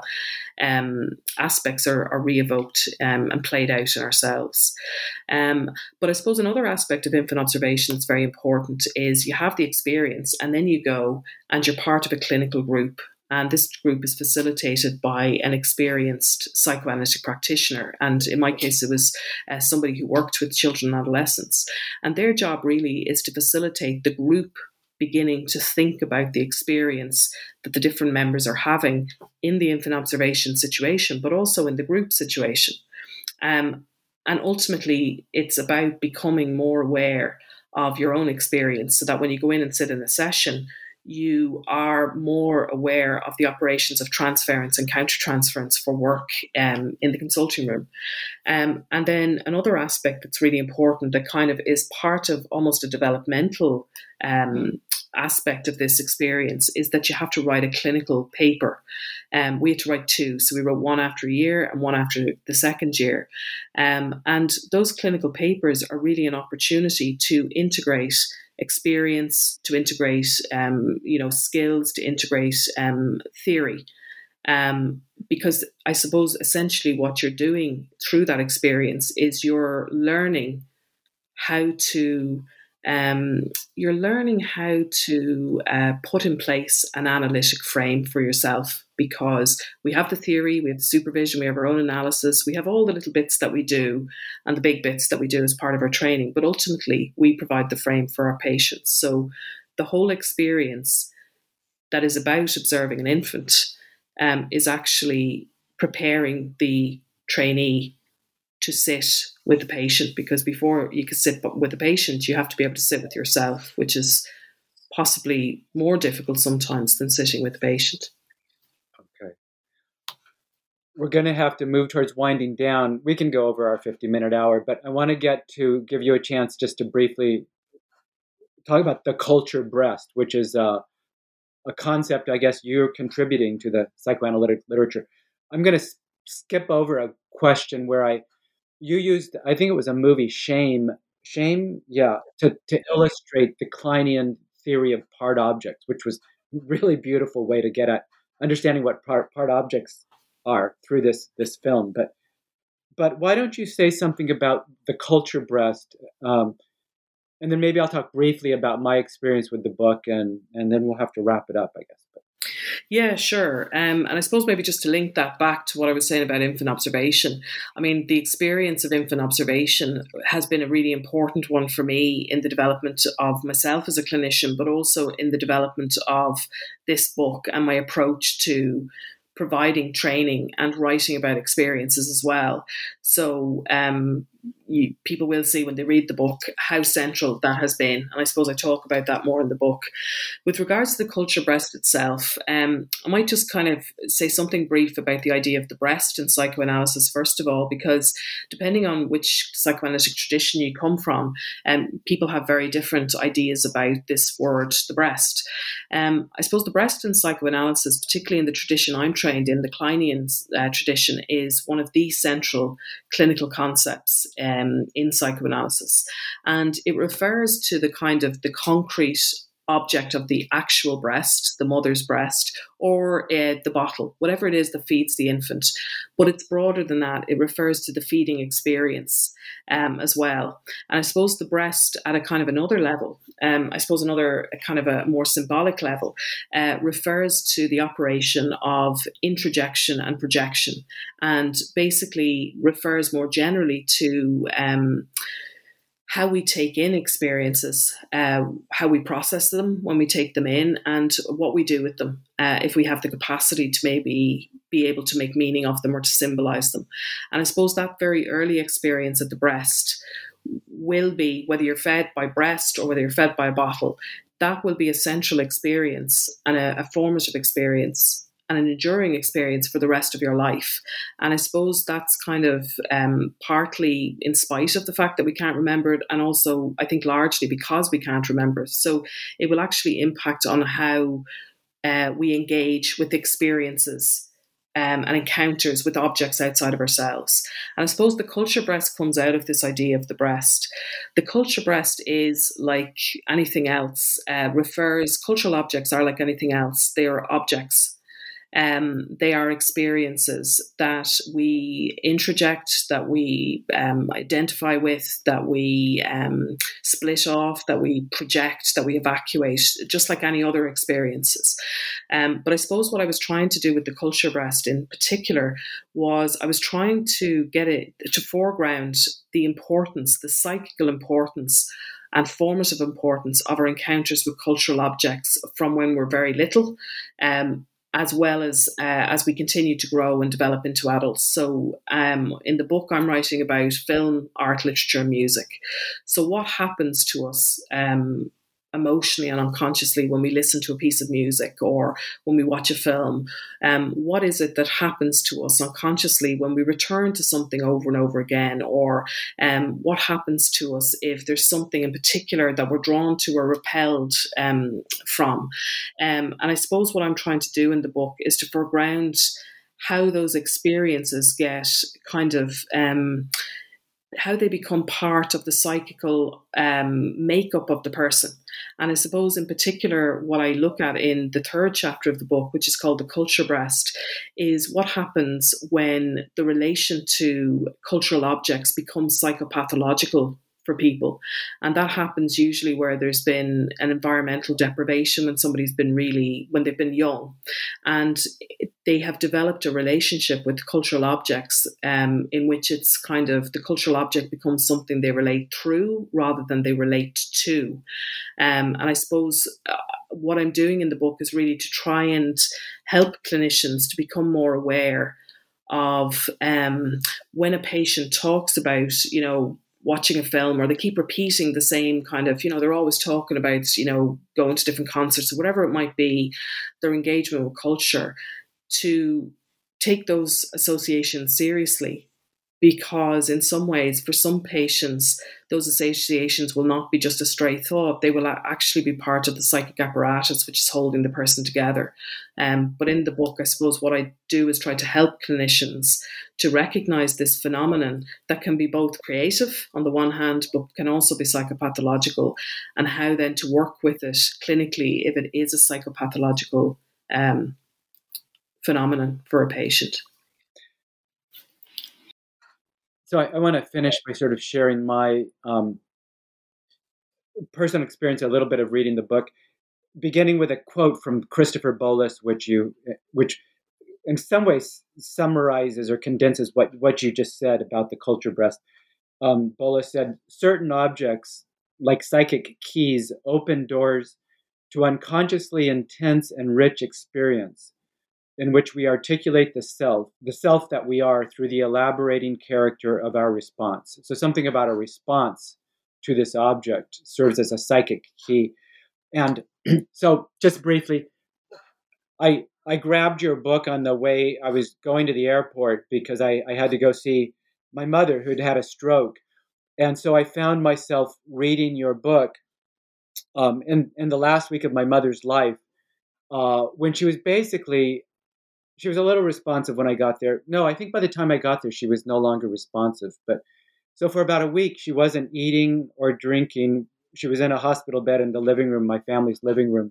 aspects are re-evoked and played out in ourselves. But I suppose another aspect of infant observation that's very important is you have the experience and then you go and you're part of a clinical group. And this group is facilitated by an experienced psychoanalytic practitioner. And in my case, it was somebody who worked with children and adolescents. And their job really is to facilitate the group beginning to think about the experience that the different members are having in the infant observation situation, but also in the group situation. And ultimately, it's about becoming more aware of your own experience so that when you go in and sit in a session, you are more aware of the operations of transference and countertransference for work in the consulting room. And then another aspect that's really important that kind of is part of almost a developmental aspect of this experience is that you have to write a clinical paper. We had to write 2. So we wrote one after a year and one after the second year. And those clinical papers are really an opportunity to integrate experience, to integrate skills, to integrate theory. Because I suppose essentially what you're doing through that experience is you're learning how to put in place an analytic frame for yourself, because we have the theory, we have the supervision, we have our own analysis, we have all the little bits that we do and the big bits that we do as part of our training, but ultimately we provide the frame for our patients. So the whole experience that is about observing an infant is actually preparing the trainee to sit with the patient, because before you can sit with the patient, you have to be able to sit with yourself, which is possibly more difficult sometimes than sitting with the patient. Okay. We're going to have to move towards winding down. We can go over our 50-minute hour, but I want to give you a chance just to briefly talk about the culture breast, which is a concept, I guess, you're contributing to the psychoanalytic literature. I'm going to skip over a question where you used, I think it was a movie, Shame, to illustrate the Kleinian theory of part objects, which was a really beautiful way to get at understanding what part objects are through this film. But why don't you say something about the culture breast, and then maybe I'll talk briefly about my experience with the book, and then we'll have to wrap it up, I guess. Yeah, sure. And I suppose maybe just to link that back to what I was saying about infant observation. I mean, the experience of infant observation has been a really important one for me in the development of myself as a clinician, but also in the development of this book and my approach to providing training and writing about experiences as well. So people will see when they read the book how central that has been. And I suppose I talk about that more in the book. With regards to the culture breast itself, I might just kind of say something brief about the idea of the breast in psychoanalysis, first of all, because depending on which psychoanalytic tradition you come from, people have very different ideas about this word, the breast. I suppose the breast in psychoanalysis, particularly in the tradition I'm trained in, the Kleinian tradition, is one of the central clinical concepts in psychoanalysis. And it refers to the kind of the concrete object of the actual breast, the mother's breast, or the bottle, whatever it is that feeds the infant. But it's broader than that. It refers to the feeding experience as well. And I suppose the breast at a kind of another level, I suppose another kind of a more symbolic level, refers to the operation of introjection and projection, and basically refers more generally to how we take in experiences, how we process them when we take them in, and what we do with them if we have the capacity to maybe be able to make meaning of them or to symbolize them. And I suppose that very early experience at the breast will be, whether you're fed by breast or whether you're fed by a bottle, that will be a central experience and a formative experience and an enduring experience for the rest of your life. And I suppose that's kind of partly in spite of the fact that we can't remember it, and also I think largely because we can't remember it. So it will actually impact on how we engage with experiences and encounters with objects outside of ourselves. And I suppose the culture breast comes out of this idea of the breast. The culture breast is like anything else, cultural objects are like anything else. They are objects. They are experiences that we introject, that we identify with, that we split off, that we project, that we evacuate, just like any other experiences. But I suppose what I was trying to do with the culture breast in particular was I was trying to get it to foreground the importance, the psychical importance and formative importance of our encounters with cultural objects from when we're very little, as well as we continue to grow and develop into adults. So in the book, I'm writing about film, art, literature, and music. So what happens to us emotionally and unconsciously when we listen to a piece of music or when we watch a film? What is it that happens to us unconsciously when we return to something over and over again? Or what happens to us if there's something in particular that we're drawn to or repelled from? And I suppose what I'm trying to do in the book is to foreground how those experiences get kind of how they become part of the psychical makeup of the person. And I suppose in particular, what I look at in the third chapter of the book, which is called The Culture Breast, is what happens when the relation to cultural objects becomes psychopathological for people. And that happens usually where there's been an environmental deprivation, when when they've been young, and they have developed a relationship with cultural objects in which it's kind of the cultural object becomes something they relate through rather than they relate to. And I suppose what I'm doing in the book is really to try and help clinicians to become more aware of when a patient talks about, watching a film, or they keep repeating the same kind of, they're always talking about, going to different concerts or whatever it might be, their engagement with culture, to take those associations seriously. Because in some ways, for some patients, those associations will not be just a stray thought. They will actually be part of the psychic apparatus which is holding the person together. But in the book, I suppose what I do is try to help clinicians to recognize this phenomenon that can be both creative on the one hand, but can also be psychopathological, and how then to work with it clinically if it is a psychopathological phenomenon for a patient. So I want to finish by sort of sharing my personal experience, a little bit of reading the book. beginning with a quote from Christopher Bolus, which in some ways summarizes or condenses what you just said about the culture breast. Bolus said, certain objects, like psychic keys, open doors to unconsciously intense and rich experience in which we articulate the self that we are through the elaborating character of our response. So something about a response to this object serves as a psychic key. And so just briefly, I grabbed your book on the way I was going to the airport because I had to go see my mother who'd had a stroke. And so I found myself reading your book in the last week of my mother's life when she was a little responsive when I got there. No, I think by the time I got there, she was no longer responsive. But so for about a week, she wasn't eating or drinking. She was in a hospital bed in the living room, my family's living room.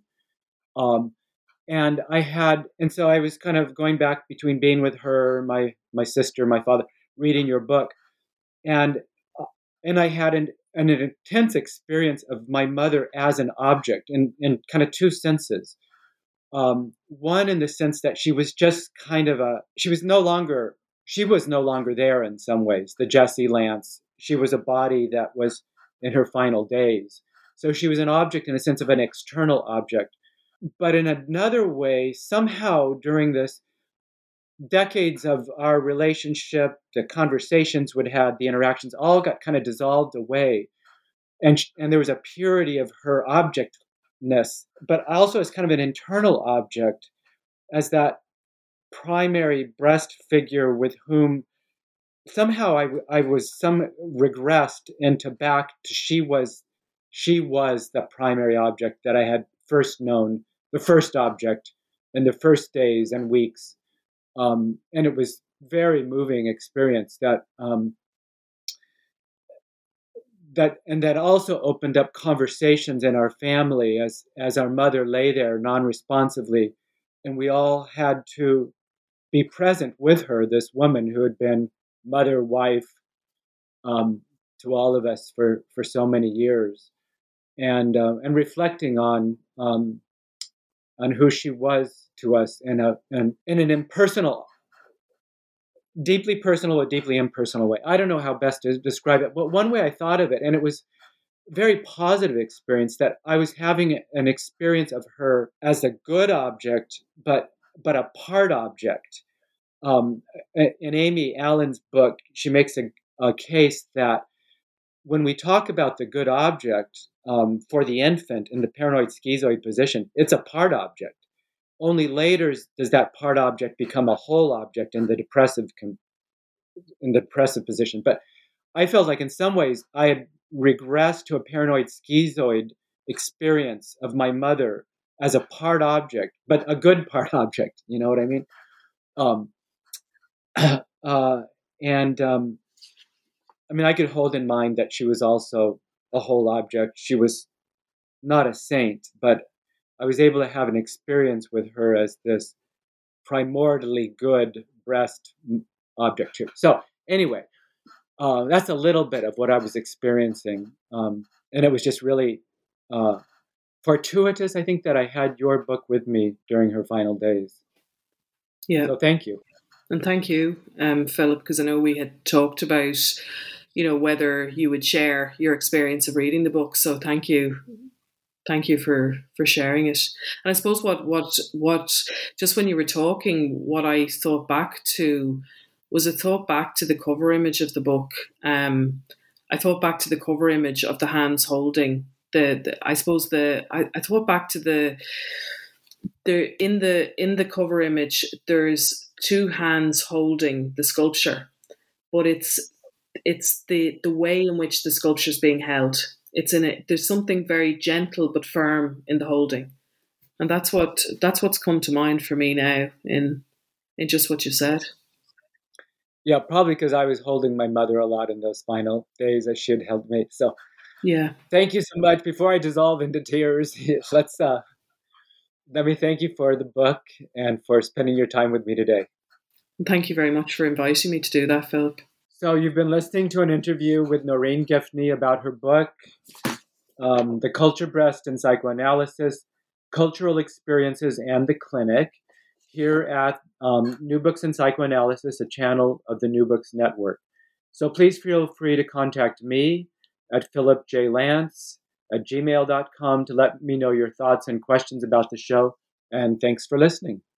And so I was kind of going back between being with her, my sister, my father, reading your book. And I had an intense experience of my mother as an object in kind of two senses. One in the sense that she was just kind of she was no longer there in some ways, the Jessie Lance. She was a body that was in her final days. So she was an object in a sense of an external object. But in another way, somehow during this decades of our relationship, the conversations we'd had, the interactions all got kind of dissolved away. And there was a purity of her objectness, but also as kind of an internal object, as that primary breast figure with whom somehow I was regressed into back to she was the primary object that I had first known, the first object in the first days and weeks. And it was very moving experience that also opened up conversations in our family as our mother lay there non-responsively, and we all had to be present with her, this woman who had been mother, wife, to all of us for so many years, and reflecting on who she was to us in an impersonal, deeply personal or deeply impersonal way. I don't know how best to describe it, but one way I thought of it, and it was a very positive experience, that I was having an experience of her as a good object, but a part object. In Amy Allen's book, she makes a case that when we talk about the good object for the infant in the paranoid schizoid position, it's a part object. Only later does that part object become a whole object in the depressive position. But I felt like in some ways I had regressed to a paranoid schizoid experience of my mother as a part object, but a good part object. You know what I mean? I mean, I could hold in mind that she was also a whole object. She was not a saint, but I was able to have an experience with her as this primordially good breast object too. So anyway, that's a little bit of what I was experiencing. And it was just really fortuitous, I think, that I had your book with me during her final days. Yeah. So thank you. And thank you, Philip, because I know we had talked about, whether you would share your experience of reading the book. So thank you. Thank you for sharing it. And I suppose what just when you were talking, what I thought back to was a thought back to the cover image of the book. I thought back to the cover image of the hands holding I thought back to in the cover image, there's two hands holding the sculpture, but it's the way in which the sculpture is being held. There's something very gentle but firm in the holding, and that's what's come to mind for me now in just what you said. Yeah, probably because I was holding my mother a lot in those final days as she had held me. So yeah, thank you so much. Before I dissolve into tears, let me thank you for the book and for spending your time with me today. Thank you very much for inviting me to do that, Philip. So you've been listening to an interview with Noreen Giffney about her book, The Culture Breast in Psychoanalysis. cultural experiences and the clinic here at New Books in Psychoanalysis, a channel of the New Books Network. So please feel free to contact me at philipjlance@gmail.com to let me know your thoughts and questions about the show. And thanks for listening.